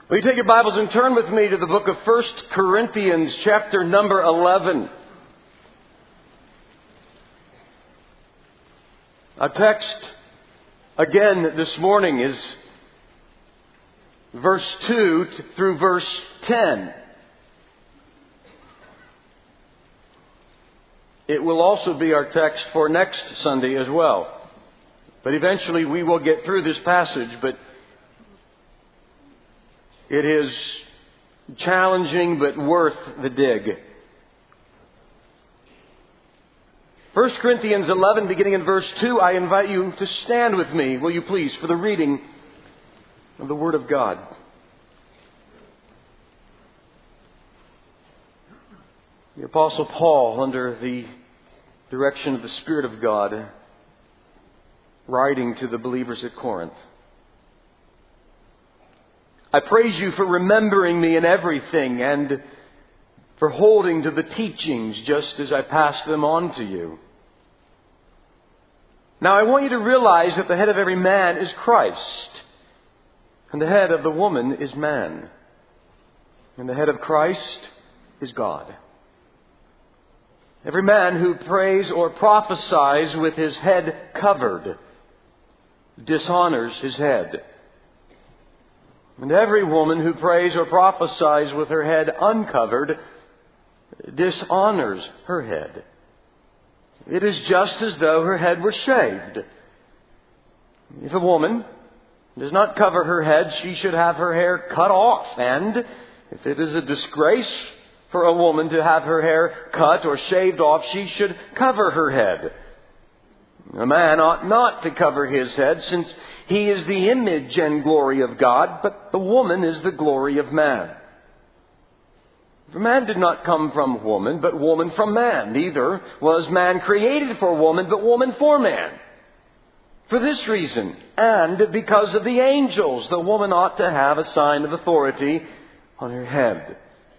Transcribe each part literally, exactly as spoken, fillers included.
Will you take your Bibles and turn with me to the book of First Corinthians, chapter number eleven. Our text, again, this morning is verse two through verse ten. It will also be our text for next Sunday as well. But eventually we will get through this passage, but it is challenging but worth the dig. First Corinthians eleven, beginning in verse two, I invite you to stand with me, will you please, for the reading of the Word of God. The Apostle Paul, under the direction of the Spirit of God, writing to the believers at Corinth. I praise you for remembering me in everything and for holding to the teachings just as I passed them on to you. Now I want you to realize that the head of every man is Christ, and the head of the woman is man, and the head of Christ is God. Every man who prays or prophesies with his head covered dishonors his head. And every woman who prays or prophesies with her head uncovered dishonors her head. It is just as though her head were shaved. If a woman does not cover her head, she should have her hair cut off. And if it is a disgrace for a woman to have her hair cut or shaved off, she should cover her head. A man ought not to cover his head, since he is the image and glory of God, but the woman is the glory of man. For man did not come from woman, but woman from man. Neither was man created for woman, but woman for man. For this reason, and because of the angels, the woman ought to have a sign of authority on her head.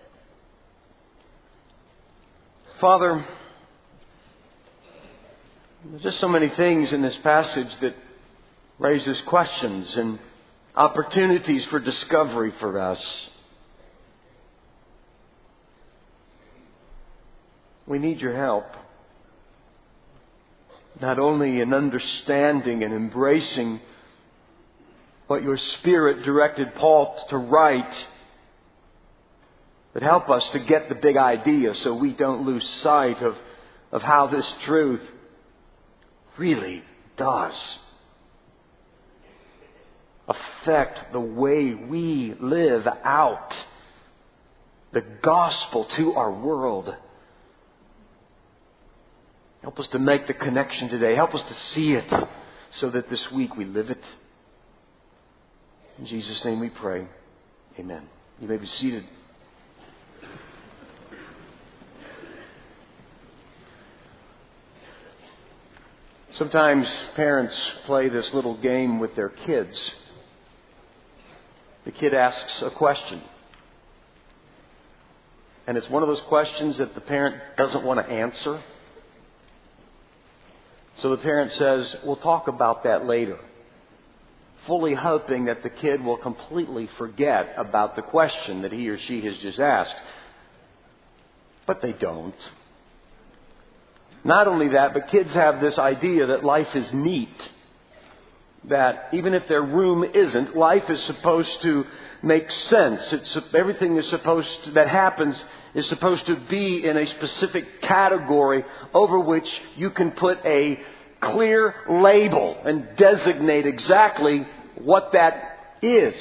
Father, there's just so many things in this passage that raises questions and opportunities for discovery for us. We need your help. Not only in understanding and embracing what your Spirit directed Paul to write, but help us to get the big idea so we don't lose sight of, of how this truth really does affect the way we live out the gospel to our world. Help us to make the connection today. Help us to see it so that this week we live it. In Jesus' name we pray. Amen. You may be seated. Sometimes parents play this little game with their kids. The kid asks a question. And it's one of those questions that the parent doesn't want to answer. So the parent says, we'll talk about that later. Fully hoping that the kid will completely forget about the question that he or she has just asked. But they don't. Not only that, but kids have this idea that life is neat. That even if their room isn't, life is supposed to make sense. It's, everything is supposed to, that happens is supposed to be in a specific category over which you can put a clear label and designate exactly what that is.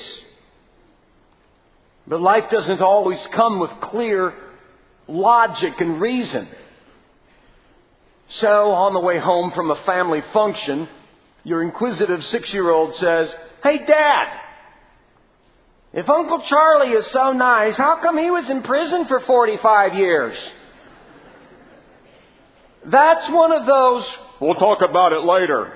But life doesn't always come with clear logic and reason. So, on the way home from a family function, your inquisitive six-year-old says, "Hey, Dad, if Uncle Charlie is so nice, how come he was in prison for forty-five years? That's one of those, we'll talk about it later.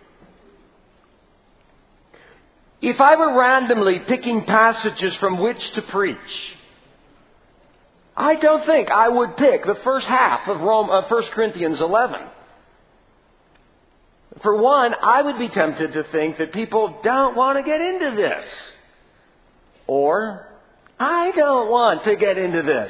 If I were randomly picking passages from which to preach, I don't think I would pick the first half of Rome, of First Corinthians eleven. For one, I would be tempted to think that people don't want to get into this. Or, I don't want to get into this.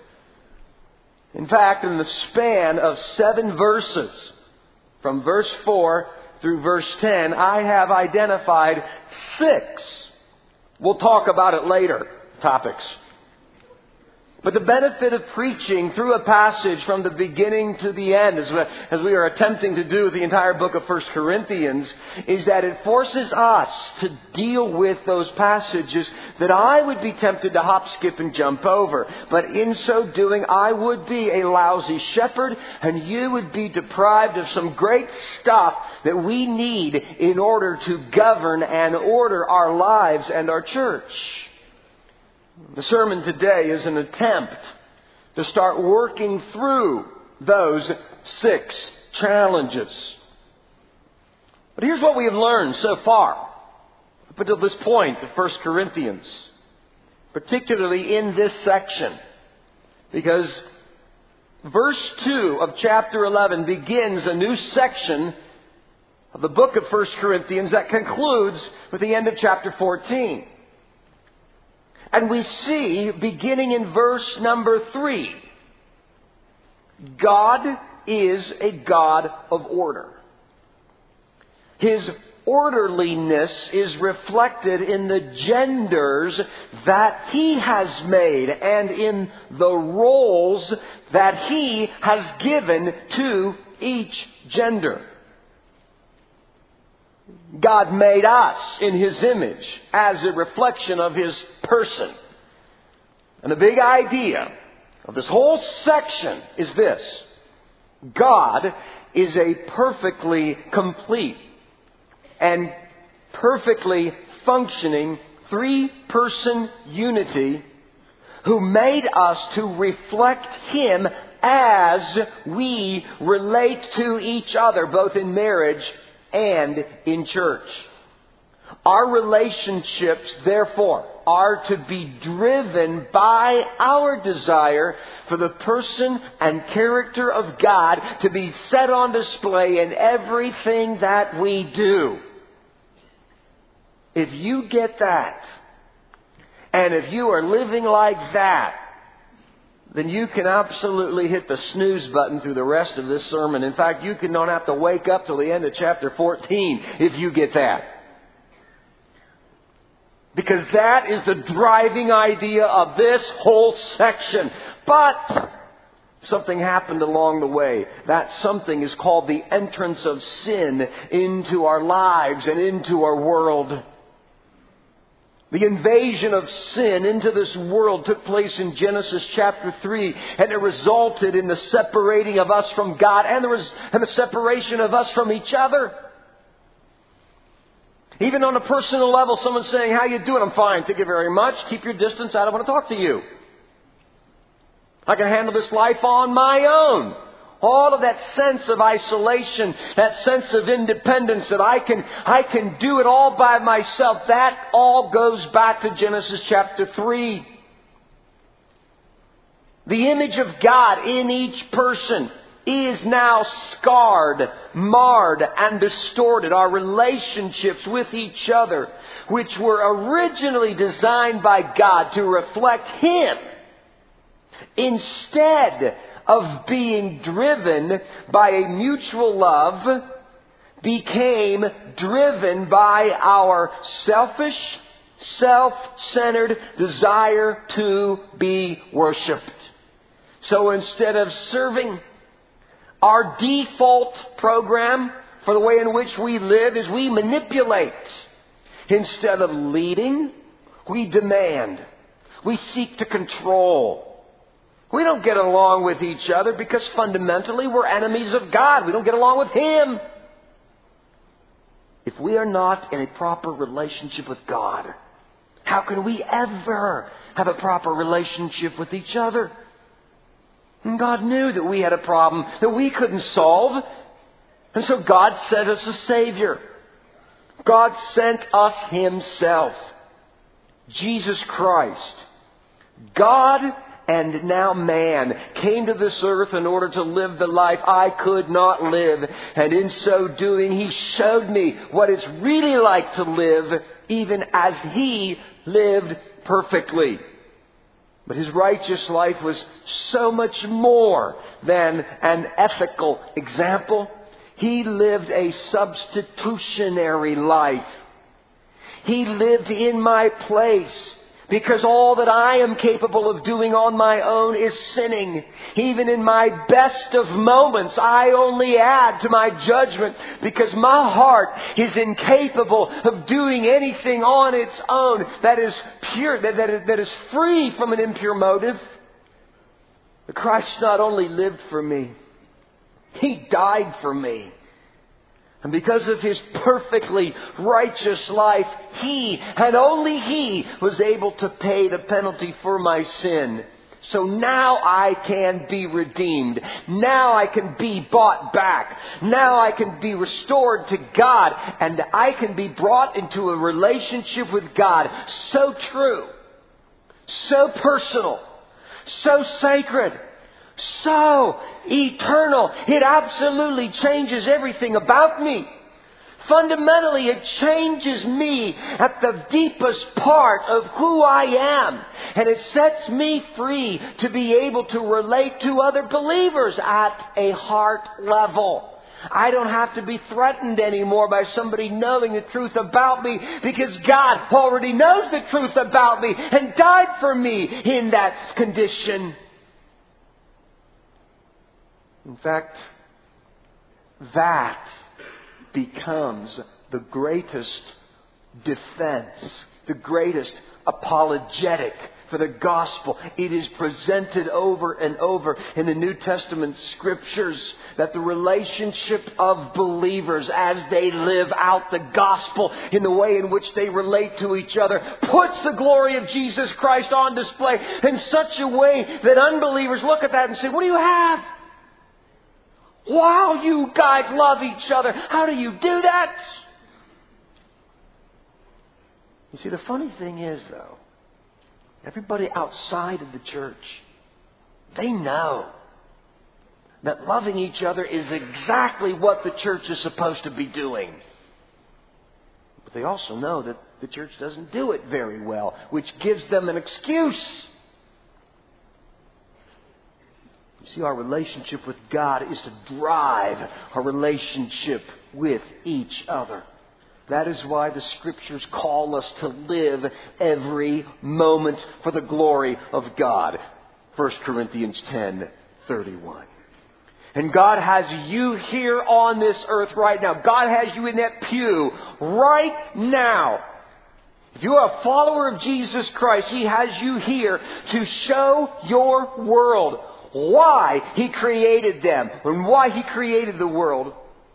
In fact, in the span of seven verses, from verse four through verse ten, I have identified six, we'll talk about it later, topics. But the benefit of preaching through a passage from the beginning to the end, as we, as we are attempting to do with the entire book of First Corinthians, is that it forces us to deal with those passages that I would be tempted to hop, skip, and jump over. But in so doing, I would be a lousy shepherd, and you would be deprived of some great stuff that we need in order to govern and order our lives and our church. The sermon today is an attempt to start working through those six challenges. But here's what we have learned so far, up until this point of First Corinthians, particularly in this section, because verse two of chapter eleven begins a new section of the book of First Corinthians that concludes with the end of chapter fourteen. And we see, beginning in verse number three, God is a God of order. His orderliness is reflected in the genders that He has made and in the roles that He has given to each gender. God made us in His image as a reflection of His person. And the big idea of this whole section is this: God is a perfectly complete and perfectly functioning three-person unity who made us to reflect Him as we relate to each other, both in marriage and in church. Our relationships, therefore, are to be driven by our desire for the person and character of God to be set on display in everything that we do. If you get that, and if you are living like that, then you can absolutely hit the snooze button through the rest of this sermon. In fact, you can not have to wake up till the end of chapter fourteen if you get that. Because that is the driving idea of this whole section. But something happened along the way. That something is called the entrance of sin into our lives and into our world. The invasion of sin into this world took place in Genesis chapter three, and it resulted in the separating of us from God and the, res- and the separation of us from each other. Even on a personal level, someone's saying, "How you doing?" "I'm fine, thank you very much. Keep your distance. I don't want to talk to you. I can handle this life on my own." All of that sense of isolation, that sense of independence, that I can, I can do it all by myself, that all goes back to Genesis chapter three. The image of God in each person is now scarred, marred, and distorted. Our relationships with each other, which were originally designed by God to reflect Him, instead of being driven by a mutual love, became driven by our selfish, self-centered desire to be worshipped. So instead of serving, our default program for the way in which we live is we manipulate. Instead of leading, we demand. We seek to control. We don't get along with each other because fundamentally we're enemies of God. We don't get along with Him. If we are not in a proper relationship with God, how can we ever have a proper relationship with each other? And God knew that we had a problem that we couldn't solve. And so God sent us a Savior. God sent us Himself, Jesus Christ. God and now man came to this earth in order to live the life I could not live. And in so doing, He showed me what it's really like to live, even as He lived perfectly. But His righteous life was so much more than an ethical example. He lived a substitutionary life. He lived in my place, because all that I am capable of doing on my own is sinning. Even in my best of moments, I only add to my judgment, because my heart is incapable of doing anything on its own that is pure, that, that, that is free from an impure motive. But Christ not only lived for me, He died for me. And because of His perfectly righteous life, He, and only He, was able to pay the penalty for my sin. So now I can be redeemed. Now I can be bought back. Now I can be restored to God. And I can be brought into a relationship with God so true, so personal, so sacred, so eternal. It absolutely changes everything about me. Fundamentally, it changes me at the deepest part of who I am. And it sets me free to be able to relate to other believers at a heart level. I don't have to be threatened anymore by somebody knowing the truth about me, because God already knows the truth about me and died for me in that condition. In fact, that becomes the greatest defense, the greatest apologetic for the gospel. It is presented over and over in the New Testament scriptures that the relationship of believers as they live out the gospel in the way in which they relate to each other puts the glory of Jesus Christ on display in such a way that unbelievers look at that and say, "What do you have? Wow, you guys love each other. How do you do that?" You see, the funny thing is, though, everybody outside of the church, they know that loving each other is exactly what the church is supposed to be doing. But they also know that the church doesn't do it very well, which gives them an excuse. See, our relationship with God is to drive our relationship with each other. That is why the Scriptures call us to live every moment for the glory of God. First Corinthians ten thirty-one. And God has you here on this earth right now. God has you in that pew right now. If you are a follower of Jesus Christ, He has you here to show your world why He created them and why He created the world.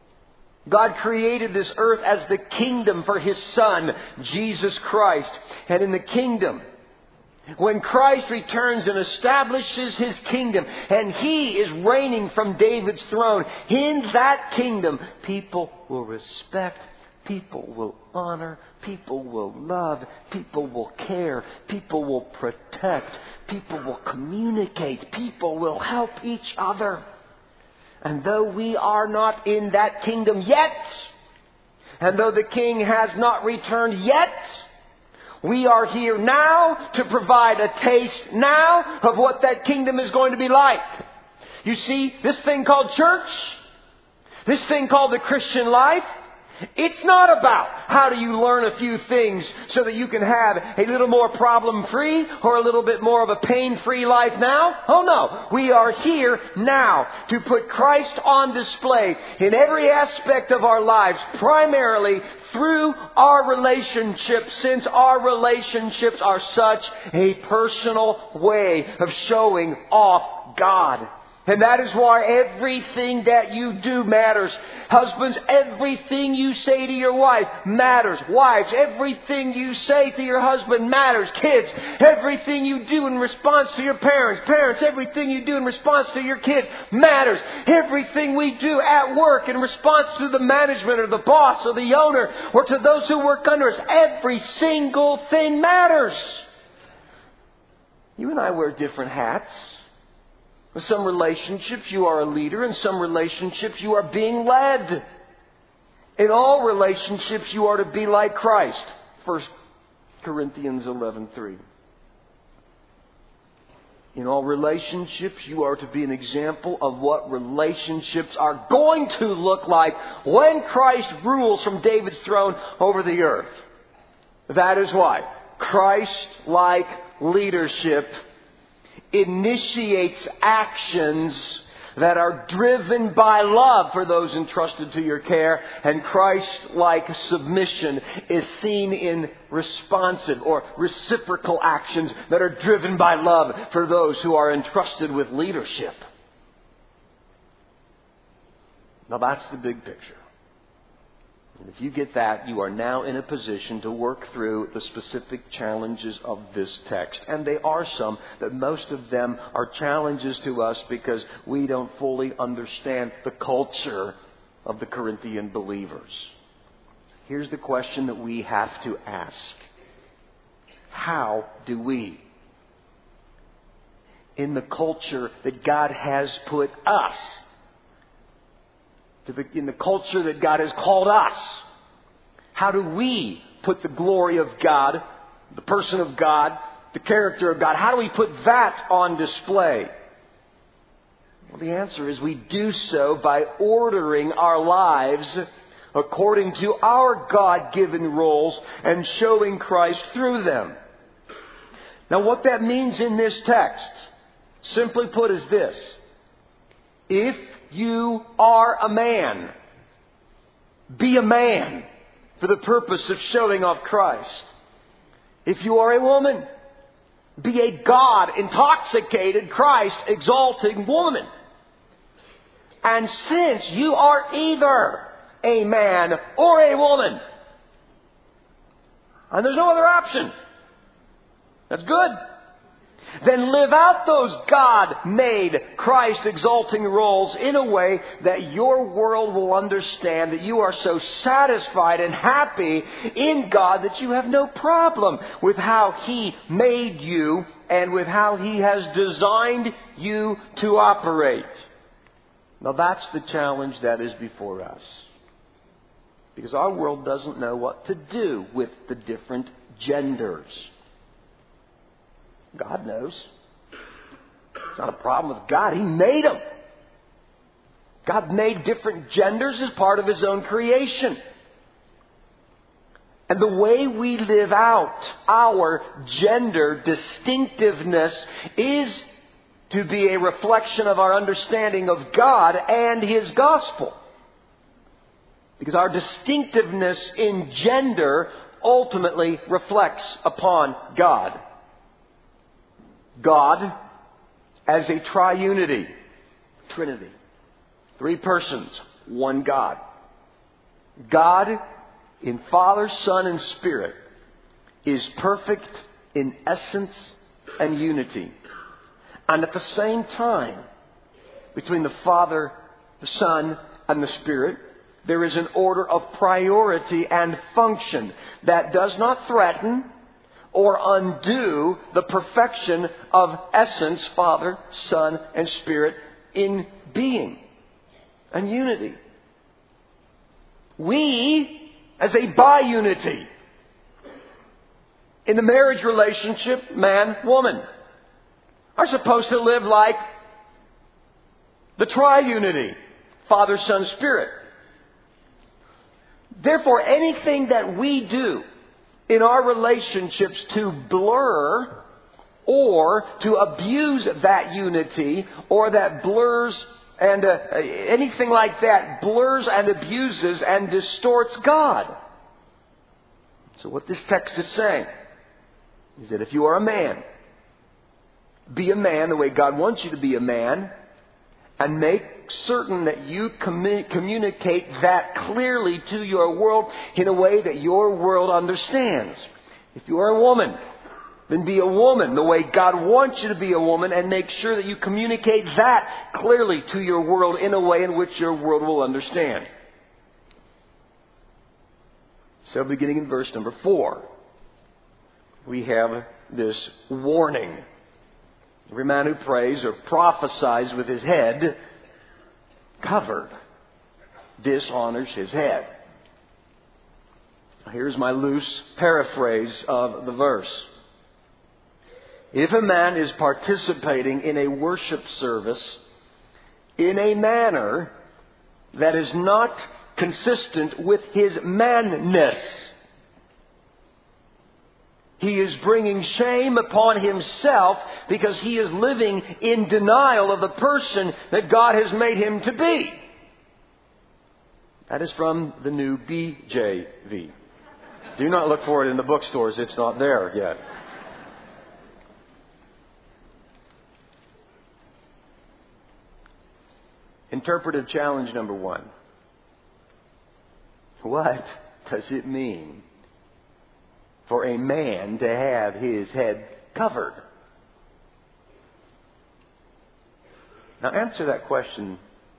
God created this earth as the kingdom for His Son, Jesus Christ. And in the kingdom, when Christ returns and establishes His kingdom, and He is reigning from David's throne, in that kingdom, people will respect, people will honor, people will love, people will care, people will protect, people will communicate, people will help each other. And though we are not in that kingdom yet, and though the King has not returned yet, we are here now to provide a taste now of what that kingdom is going to be like. You see, this thing called church, this thing called the Christian life, it's not about how do you learn a few things so that you can have a little more problem-free or a little bit more of a pain-free life now. Oh no, we are here now to put Christ on display in every aspect of our lives, primarily through our relationships, since our relationships are such a personal way of showing off God. And that is why everything that you do matters. Husbands, everything you say to your wife matters. Wives, everything you say to your husband matters. Kids, everything you do in response to your parents. Parents, everything you do in response to your kids matters. Everything we do at work in response to the management or the boss or the owner or to those who work under us, every single thing matters. You and I wear different hats. In some relationships, you are a leader. In some relationships, you are being led. In all relationships, you are to be like Christ. First Corinthians eleven three. In all relationships, you are to be an example of what relationships are going to look like when Christ rules from David's throne over the earth. That is why Christ-like leadership initiates actions that are driven by love for those entrusted to your care, and Christ-like submission is seen in responsive or reciprocal actions that are driven by love for those who are entrusted with leadership. Now that's the big picture. And if you get that, you are now in a position to work through the specific challenges of this text. And they are some, but most of them are challenges to us because we don't fully understand the culture of the Corinthian believers. Here's the question that we have to ask. How do we, in the culture that God has put us, To the, in the culture that God has called us, how do we put the glory of God, the person of God, the character of God, how do we put that on display? Well, the answer is we do so by ordering our lives according to our God-given roles and showing Christ through them. Now, what that means in this text, simply put, is this. If you are a man, be a man for the purpose of showing off Christ. If you are a woman, be a God-intoxicated, Christ-exalting woman. And since you are either a man or a woman, and there's no other option, that's good. Then live out those God-made, Christ-exalting roles in a way that your world will understand that you are so satisfied and happy in God that you have no problem with how He made you and with how He has designed you to operate. Now that's the challenge that is before us. Because our world doesn't know what to do with the different genders. God knows. It's not a problem with God. He made them. God made different genders as part of His own creation. And the way we live out our gender distinctiveness is to be a reflection of our understanding of God and His gospel. Because our distinctiveness in gender ultimately reflects upon God. God as a triunity, Trinity. Three persons, one God. God in Father, Son, and Spirit is perfect in essence and unity. And at the same time, between the Father, the Son, and the Spirit, there is an order of priority and function that does not threaten or undo the perfection of essence, Father, Son, and Spirit in being and unity. We, as a bi-unity, in the marriage relationship, man, woman, are supposed to live like the triunity, Father, Son, Spirit. Therefore, anything that we do in our relationships to blur or to abuse that unity, or that blurs and uh, anything like that blurs and abuses and distorts God. So what this text is saying is that if you are a man, be a man the way God wants you to be a man, and make certain that you commu- communicate that clearly to your world in a way that your world understands. If you are a woman, then be a woman the way God wants you to be a woman, and make sure that you communicate that clearly to your world in a way in which your world will understand. So beginning in verse number four, we have this warning Every man who prays or prophesies with his head covered dishonors his head. Here's my loose paraphrase of the verse. If a man is participating in a worship service in a manner that is not consistent with his manness, he is bringing shame upon himself because he is living in denial of the person that God has made him to be. That is from the new B J V. Do not look for it in the bookstores. It's not there yet. Interpretive challenge number one. What does it mean for a man to have his head covered? Now answer that question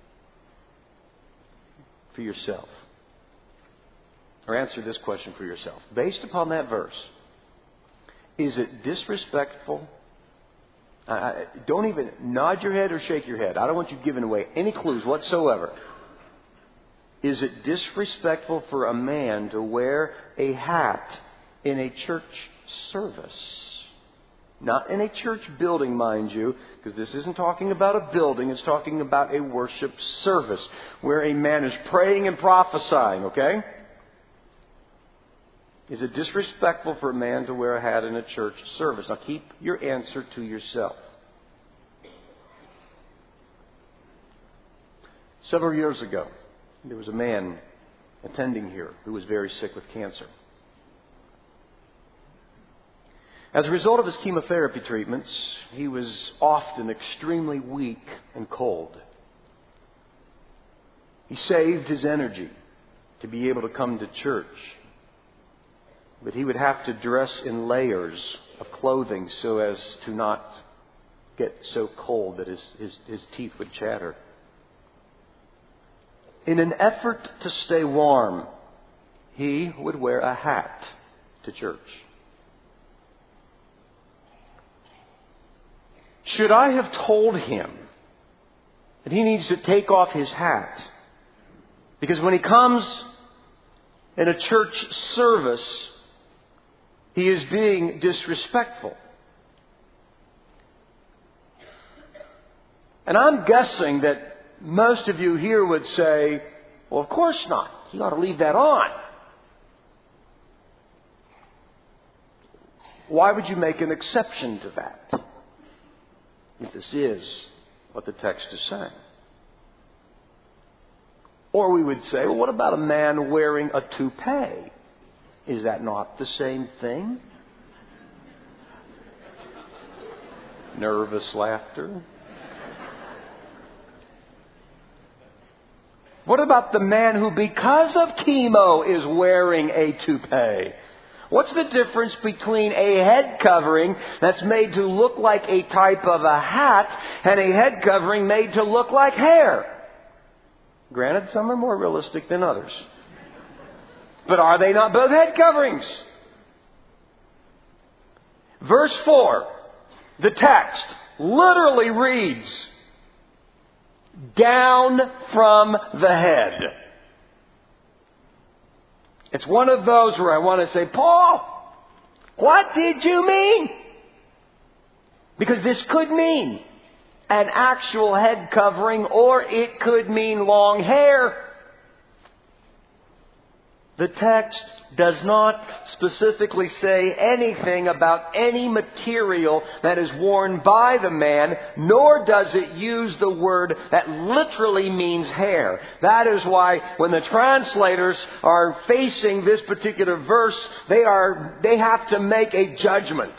for yourself. Or answer this question for yourself. Based upon that verse, is it disrespectful? Uh, don't even nod your head or shake your head. I don't want you giving away any clues whatsoever. Is it disrespectful for a man to wear a hat in a church service? Not in a church building, mind you, because this isn't talking about a building. It's talking about a worship service where a man is praying and prophesying, okay? Is it disrespectful for a man to wear a hat in a church service? Now keep your answer to yourself. Several years ago, there was a man attending here who was very sick with cancer. As a result of his chemotherapy treatments, he was often extremely weak and cold. He saved his energy to be able to come to church. But he would have to dress in layers of clothing so as to not get so cold that his, his, his teeth would chatter. In an effort to stay warm, he would wear a hat to church. Should I have told him that he needs to take off his hat? Because when he comes in a church service, he is being disrespectful. And I'm guessing that most of you here would say, well, of course not. You ought to leave that on. Why would you make an exception to that? If this is what the text is saying. Or we would say, well, what about a man wearing a toupee? Is that not the same thing? Nervous laughter. What about the man who, because of chemo, is wearing a toupee? What's the difference between a head covering that's made to look like a type of a hat and a head covering made to look like hair? Granted, some are more realistic than others. But are they not both head coverings? Verse four, the text literally reads, down from the head. It's one of those where I want to say, Paul, what did you mean? Because this could mean an actual head covering, or it could mean long hair. The text does not specifically say anything about any material that is worn by the man, nor does it use the word that literally means hair. That is why when the translators are facing this particular verse, they are they have to make a judgment.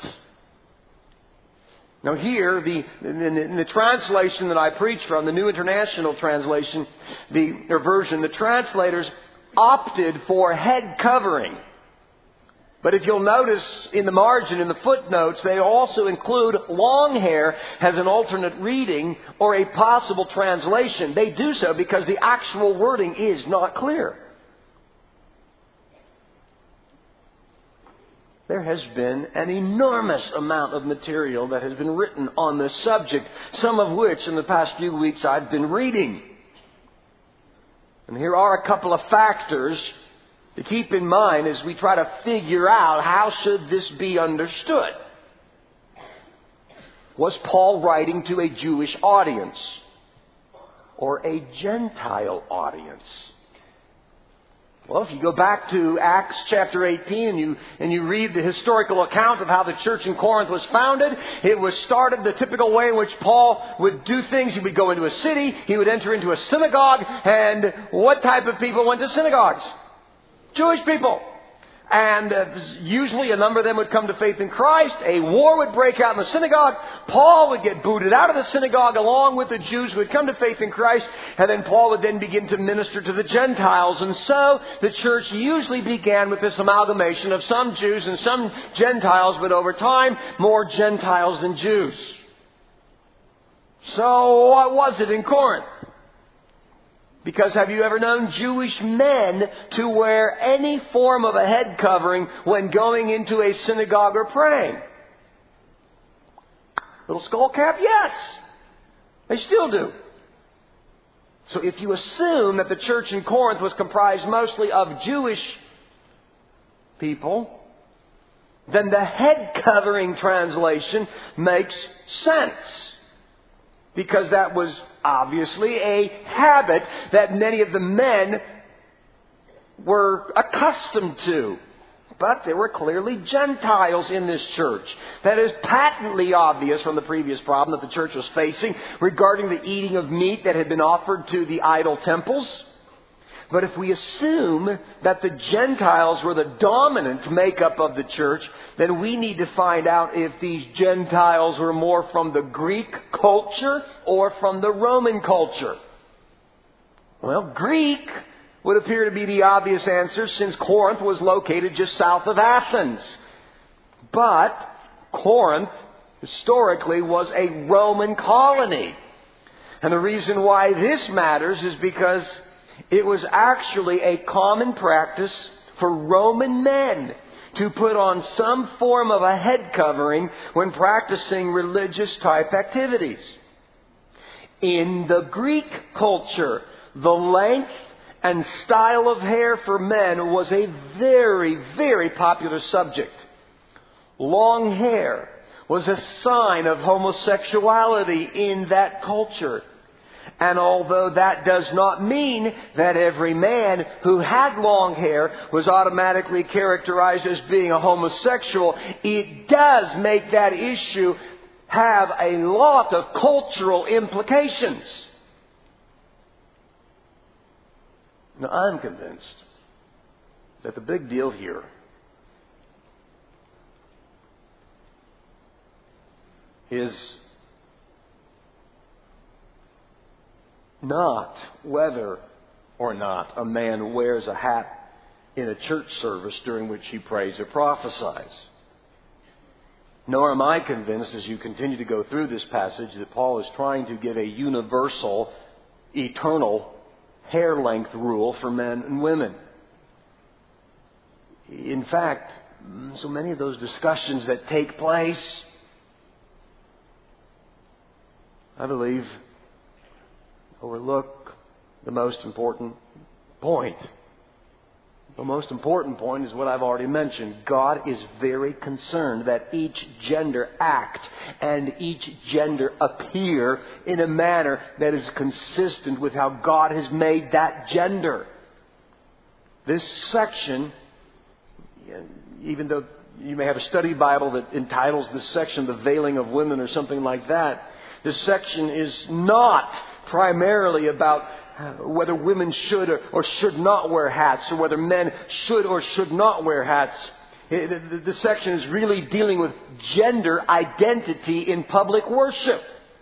Now here, the, in, the, in the translation that I preach from, the New International Translation, the or version, the translators opted for head covering. But if you'll notice in the margin, in the footnotes, they also include long hair as an alternate reading or a possible translation. They do so because the actual wording is not clear. there has been an enormous amount of material that has been written on this subject, some of which in the past few weeks I've been reading. And here are a couple of factors to keep in mind as we try to figure out how should this be understood. Was Paul writing to a Jewish audience or a Gentile audience? Well, if you go back to Acts chapter eighteen and you, and you read the historical account of how the church in Corinth was founded, it was started the typical way in which Paul would do things. He would go into a city, he would enter into a synagogue, and what type of people went to synagogues? Jewish people. And uh, usually a number of them would come to faith in Christ. A war would break out in the synagogue. Paul would get booted out of the synagogue along with the Jews who had come to faith in Christ. And then Paul would then begin to minister to the Gentiles. And so the church usually began with this amalgamation of some Jews and some Gentiles, but over time, more Gentiles than Jews. So what was it in Corinth? Because have you ever known Jewish men to wear any form of a head covering when going into a synagogue or praying? Little skull cap? Yes. They still do. So if you assume that the church in Corinth was comprised mostly of Jewish people, then the head covering translation makes sense. Because that was obviously a habit that many of the men were accustomed to. But there were clearly Gentiles in this church. That is patently obvious from the previous problem that the church was facing regarding the eating of meat that had been offered to the idol temples. But if we assume that the Gentiles were the dominant makeup of the church, then we need to find out if these Gentiles were more from the Greek culture or from the Roman culture. Well, Greek would appear to be the obvious answer since Corinth was located just south of Athens. But Corinth historically was a Roman colony. And the reason why this matters is because it was actually a common practice for Roman men to put on some form of a head covering when practicing religious type activities. In the Greek culture, the length and style of hair for men was a very, very popular subject. Long hair was a sign of homosexuality in that culture. And although that does not mean that every man who had long hair was automatically characterized as being a homosexual, it does make that issue have a lot of cultural implications. Now, I'm convinced that the big deal here is not whether or not a man wears a hat in a church service during which he prays or prophesies. Nor am I convinced, as you continue to go through this passage, that Paul is trying to give a universal, eternal hair length rule for men and women. In fact, so many of those discussions that take place, I believe, overlook the most important point. The most important point is what I've already mentioned. God is very concerned that each gender act and each gender appear in a manner that is consistent with how God has made that gender. This section, even though you may have a study Bible that entitles this section The Veiling of Women or something like that, this section is not primarily about whether women should or, or should not wear hats, or whether men should or should not wear hats. This section is really dealing with gender identity in public worship.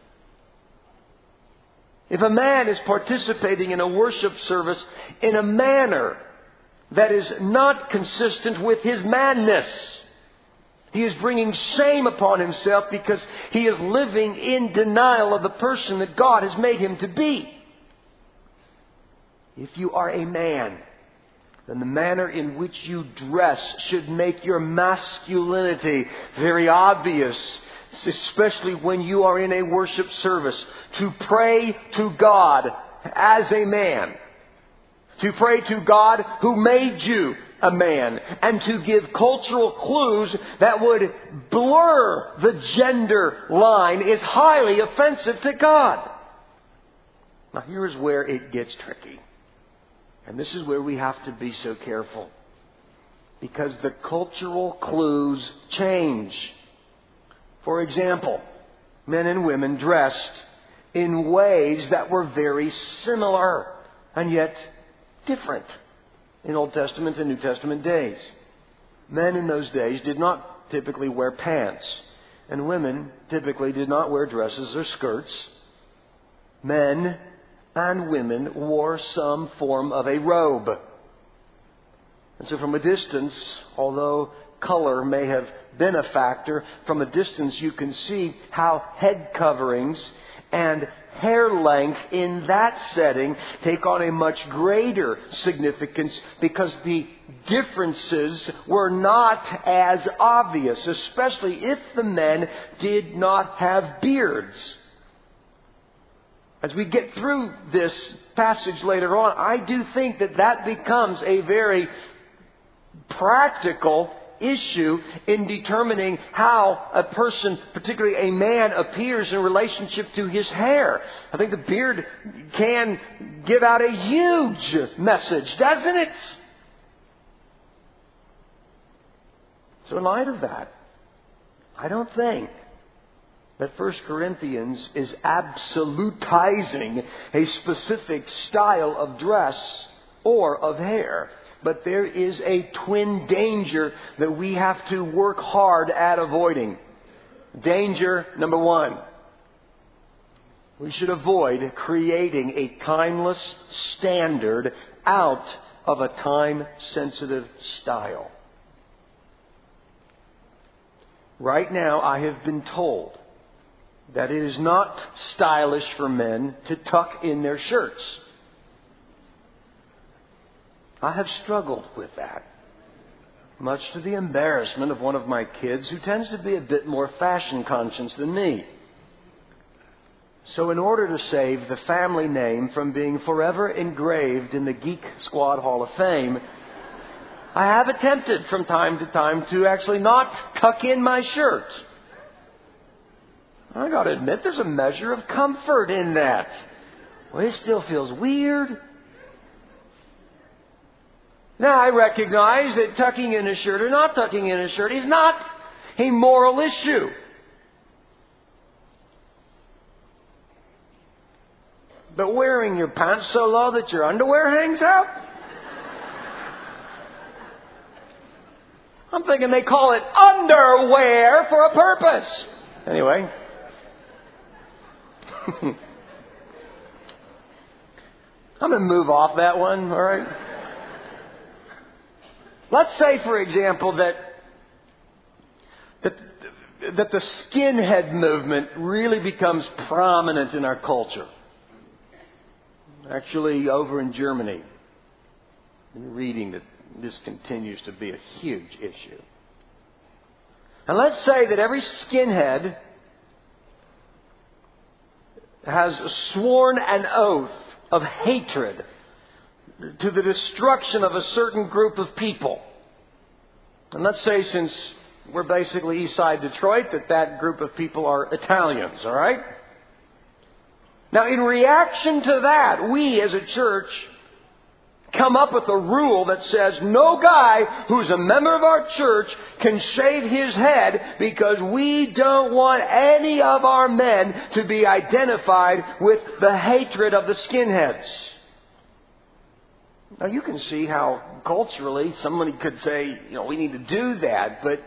If a man is participating in a worship service in a manner that is not consistent with his manness, he is bringing shame upon himself because he is living in denial of the person that God has made him to be. If you are a man then the manner in which you dress should make your masculinity very obvious, especially when you are in a worship service. To pray to God as a man. To pray to God who made you a man. And to give cultural clues that would blur the gender line is highly offensive to God. Now here's where it gets tricky. And this is where we have to be so careful. Because the cultural clues change. For example, men and women dressed in ways that were very similar and yet different in Old Testament and New Testament days. Men in those days did not typically wear pants, and women typically did not wear dresses or skirts. Men and women wore some form of a robe. And so from a distance, although color may have been a factor, from a distance you can see how head coverings and hair length in that setting take on a much greater significance because the differences were not as obvious, especially if the men did not have beards. As we get through this passage later on, I do think that that becomes a very practical issue in determining how a person, particularly a man, appears in relationship to his hair. I think the beard can give out a huge message, doesn't it? So in light of that, I don't think that First Corinthians is absolutizing a specific style of dress or of hair. But there is a twin danger that we have to work hard at avoiding. Danger number one. We should avoid creating a timeless standard out of a time-sensitive style. Right now, I have been told that it is not stylish for men to tuck in their shirts. I have struggled with that, much to the embarrassment of one of my kids who tends to be a bit more fashion conscious than me. So in order to save the family name from being forever engraved in the Geek Squad Hall of Fame, I have attempted from time to time to actually not tuck in my shirt. I got to admit, there's a measure of comfort in that. Well, it still feels weird. Now, I recognize that tucking in a shirt or not tucking in a shirt is not a moral issue. But wearing your pants so low that your underwear hangs out? I'm thinking they call it underwear for a purpose. Anyway. I'm going to move off that one, all right? Let's say, for example, that, that, that the skinhead movement really becomes prominent in our culture. Actually, over in Germany, I'm reading that this continues to be a huge issue. And let's say that every skinhead has sworn an oath of hatred to the destruction of a certain group of people. And let's say, since we're basically East Side Detroit, that that group of people are Italians, all right? Now, in reaction to that, we as a church come up with a rule that says no guy who's a member of our church can shave his head because we don't want any of our men to be identified with the hatred of the skinheads. Now, you can see how culturally somebody could say, you know, we need to do that, but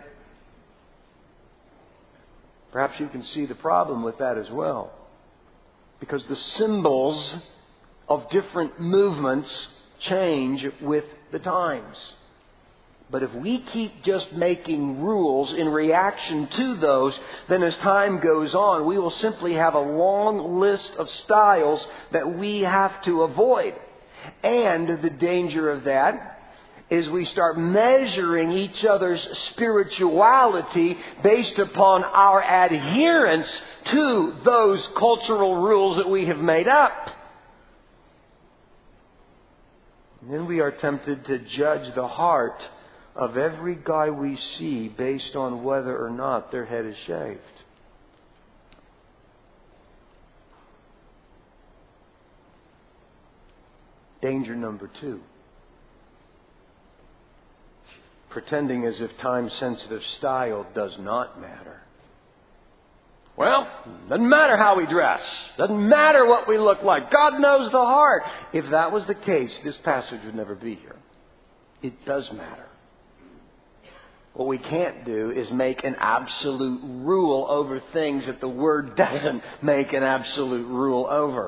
perhaps you can see the problem with that as well. Because the symbols of different movements change with the times. But if we keep just making rules in reaction to those, then as time goes on, we will simply have a long list of styles that we have to avoid. And the danger of that is we start measuring each other's spirituality based upon our adherence to those cultural rules that we have made up. And then we are tempted to judge the heart of every guy we see based on whether or not their head is shaved. Danger number two. Pretending as if time-sensitive style does not matter. Well, doesn't matter how we dress. Doesn't matter what we look like. God knows the heart. If that was the case, this passage would never be here. It does matter. What we can't do is make an absolute rule over things that the Word doesn't make an absolute rule over.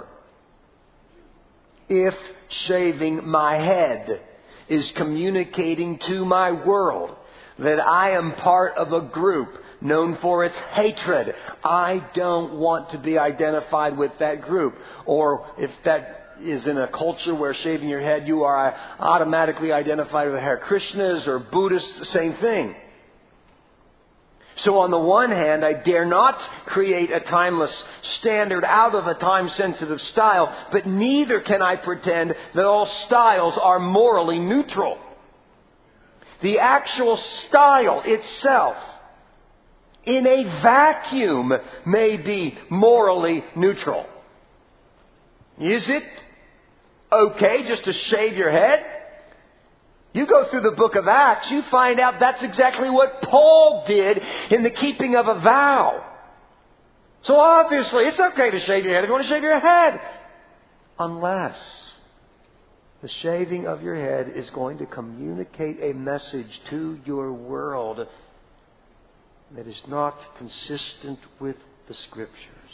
If shaving my head is communicating to my world that I am part of a group known for its hatred, I don't want to be identified with that group. Or if that is in a culture where shaving your head, you are automatically identified with Hare Krishnas or Buddhists, the same thing. So on the one hand, I dare not create a timeless standard out of a time-sensitive style, but neither can I pretend that all styles are morally neutral. The actual style itself, in a vacuum, may be morally neutral. Is it okay just to shave your head? You go through the book of Acts, you find out that's exactly what Paul did in the keeping of a vow. So obviously, it's okay to shave your head if you want to shave your head. Unless the shaving of your head is going to communicate a message to your world that is not consistent with the Scriptures.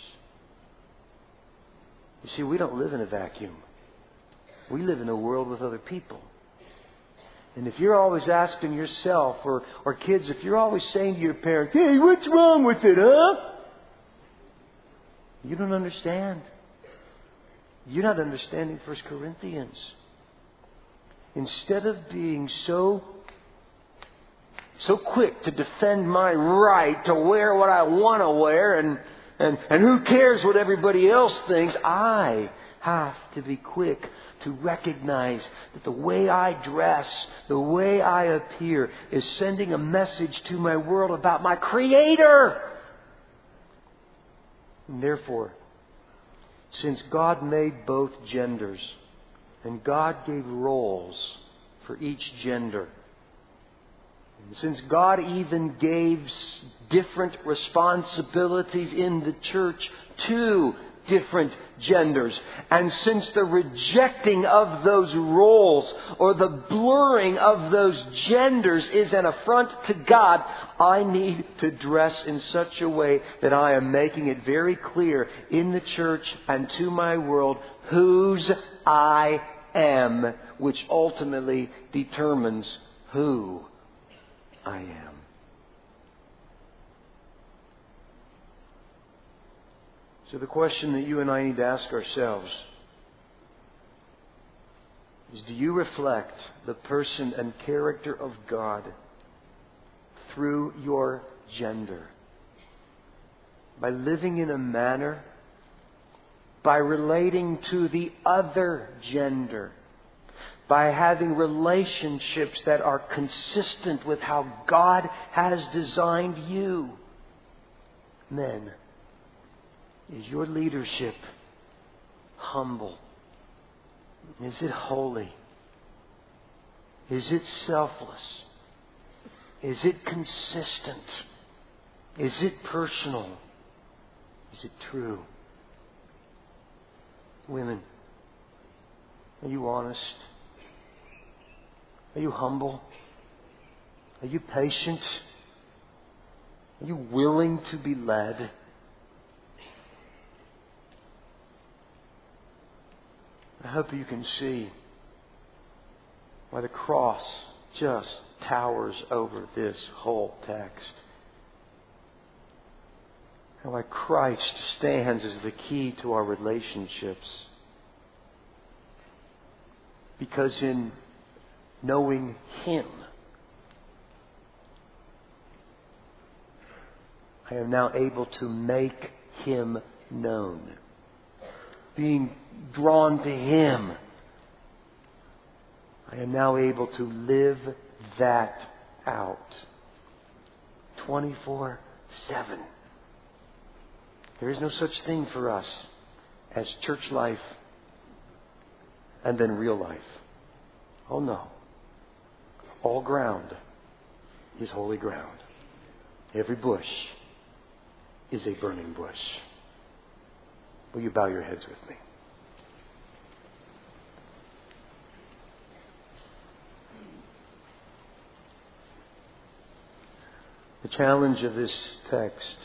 You see, we don't live in a vacuum. We live in a world with other people. And if you're always asking yourself, or, or kids, if you're always saying to your parents, hey, what's wrong with it, huh? You don't understand. You're not understanding First Corinthians. Instead of being so So quick to defend my right to wear what I want to wear and, and, and who cares what everybody else thinks, I have to be quick to recognize that the way I dress, the way I appear, is sending a message to my world about my Creator. And therefore, since God made both genders, and God gave roles for each gender, and since God even gave different responsibilities in the church to different genders, and since the rejecting of those roles or the blurring of those genders is an affront to God, I need to dress in such a way that I am making it very clear in the church and to my world whose I am, which ultimately determines who I am. So the question that you and I need to ask ourselves is, do you reflect the person and character of God through your gender? By living in a manner, by relating to the other gender, by having relationships that are consistent with how God has designed you. Men, is your leadership humble? Is it holy? Is it selfless? Is it consistent? Is it personal? Is it true? Women, are you honest? Are you humble? Are you patient? Are you willing to be led? I hope you can see why the cross just towers over this whole text. And why Christ stands as the key to our relationships. Because in knowing Him, I am now able to make Him known. Being drawn to Him, I am now able to live that out twenty-four seven. There is no such thing for us as church life and then real life. Oh no. All ground is holy ground. Every bush is a burning bush. Will you bow your heads with me? The challenge of this text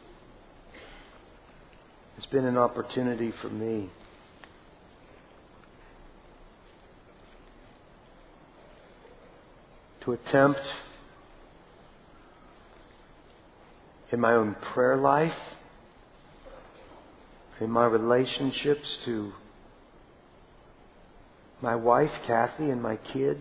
has been an opportunity for me to attempt in my own prayer life, in my relationships to my wife, Kathy, and my kids,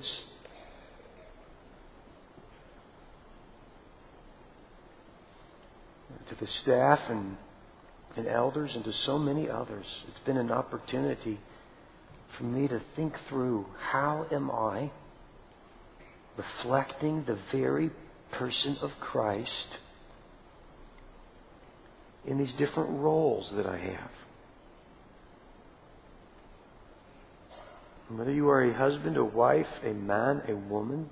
to the staff and, and elders, and to so many others. It's been an opportunity for me to think through, how am I reflecting the very person of Christ in these different roles that I have? Whether you are a husband, a wife, a man, a woman,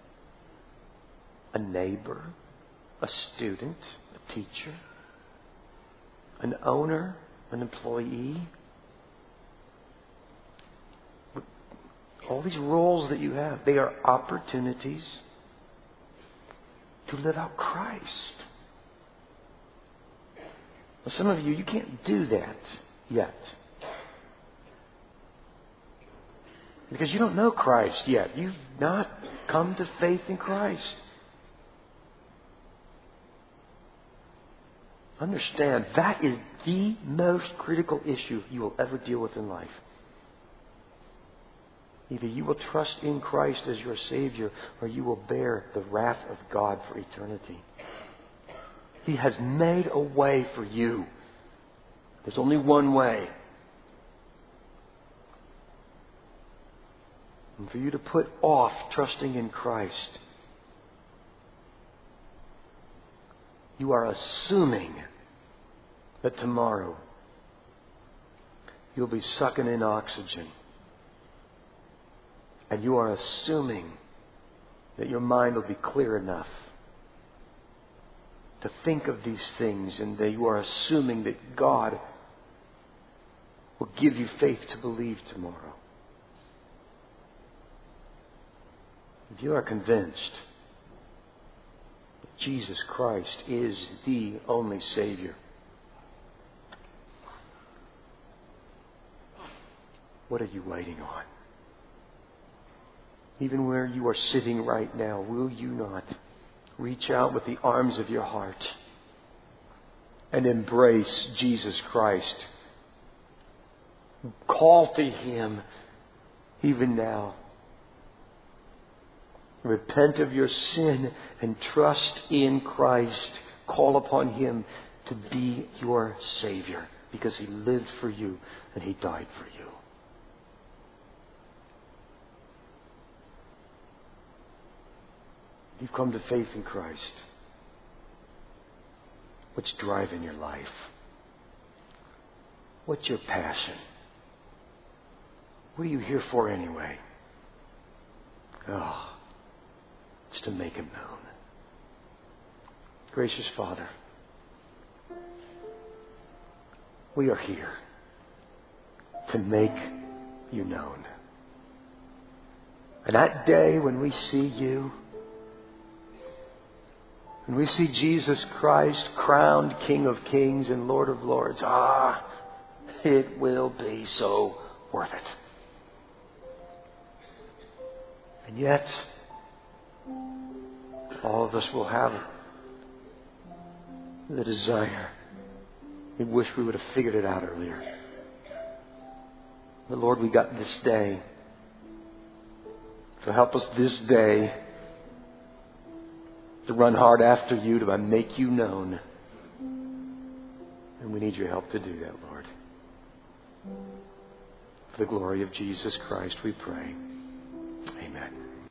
a neighbor, a student, a teacher, an owner, an employee, all these roles that you have, they are opportunities to live out Christ. Well, some of you, you can't do that yet. Because you don't know Christ yet. You've not come to faith in Christ. Understand, that is the most critical issue you will ever deal with in life. Either you will trust in Christ as your Savior, or you will bear the wrath of God for eternity. He has made a way for you. There's only one way. And for you to put off trusting in Christ, you are assuming that tomorrow you'll be sucking in oxygen. And you are assuming that your mind will be clear enough to think of these things, and that you are assuming that God will give you faith to believe tomorrow. If you are convinced that Jesus Christ is the only Savior, what are you waiting on? Even where you are sitting right now, will you not reach out with the arms of your heart and embrace Jesus Christ? Call to Him even now. Repent of your sin and trust in Christ. Call upon Him to be your Savior, because He lived for you and He died for you. You've come to faith in Christ. What's driving your life? What's your passion? What are you here for anyway? Oh, it's to make Him known. Gracious Father, we are here to make You known. And that day when we see You, and we see Jesus Christ crowned King of Kings and Lord of Lords, ah, it will be so worth it. And yet, all of us will have the desire. We wish we would have figured it out earlier. But Lord, we got this day So help us this day to run hard after you, to make you known. And we need your help to do that, Lord. For the glory of Jesus Christ, we pray.